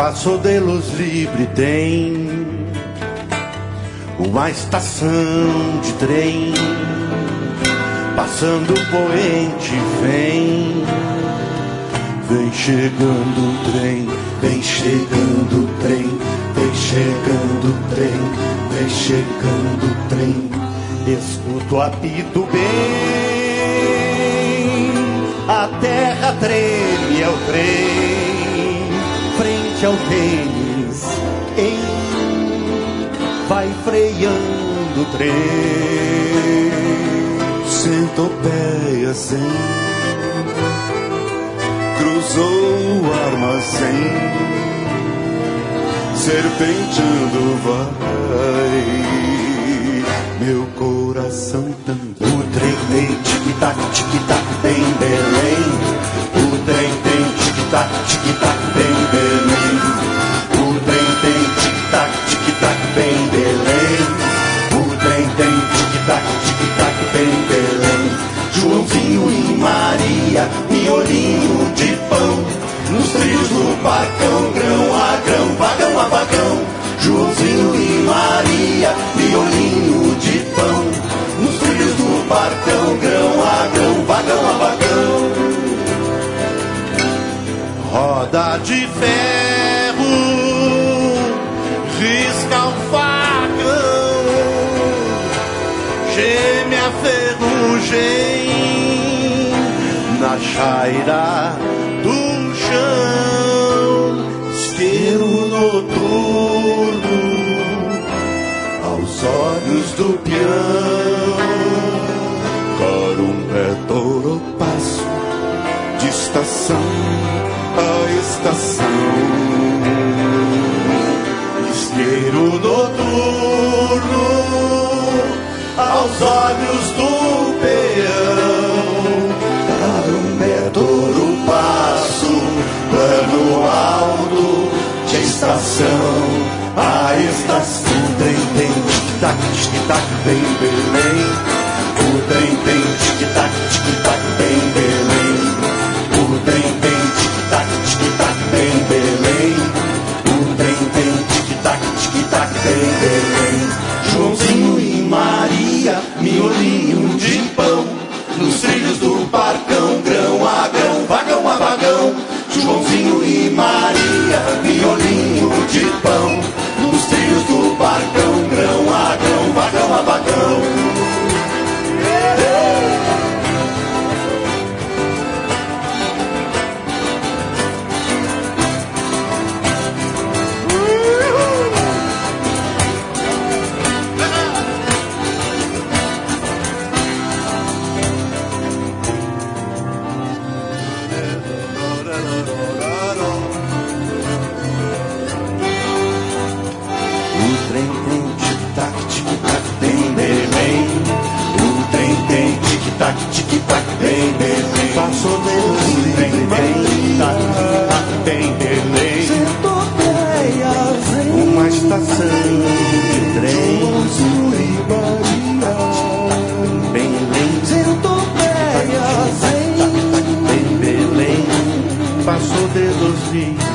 Passo de Luz Livre tem uma estação de trem, passando poente vem. Vem chegando o trem, vem chegando o trem, vem chegando o trem, vem chegando o trem. Escuto o apito bem, a terra treme, é o trem, frente ao tênis, vai freando o trem. Centopeia sem, cruzou o armazém, serpenteando vai, meu coração também. O trem tem tic-tac, tic-tac, tem Belém. O trem tem tic-tac, tic-tac, tem Belém. O trem tem tic-tac, tic-tac, tem Belém. O trem tem tic-tac, tic-tac, tem Belém. Joãozinho e Maria, miolinho de pão, nos trilhos do barcão, grão a grão, vagão a vagão. Joãozinho e Maria, miolinho de pão, nos trilhos do barcão, grão a grão, vagão a vagão. Roda de ferro, risca o facão, geme a ferrugem na chaira do chão. Isqueiro noturno aos olhos do peão, carumbé toropaço, de estação a estação. Isqueiro noturno aos olhos do peão, carumbé toropaço, plano alto, de estação a estação. O trem tem tic-tac, tic-tac, bem Belém. O trem tem tic-tac, tic-tac, bem Belém. O trem tem tic-tac, tic-tac, bem Belém. O trem tem tic-tac, tic-tac, bem Belém. Joãozinho e Maria, miolinho de pão, nos trilhos do barcão, grão a grão, vagão a vagão. Joãozinho e Maria, miolinho de pão, nos trilhos do barcão, grão a grão, vagão a vagão. Tic-tac, bem Belém. Passou Deus, bem Belém. Tic-tac, bem Belém. Uma estação de trem, Belém. Bem Belém. Passou Deus,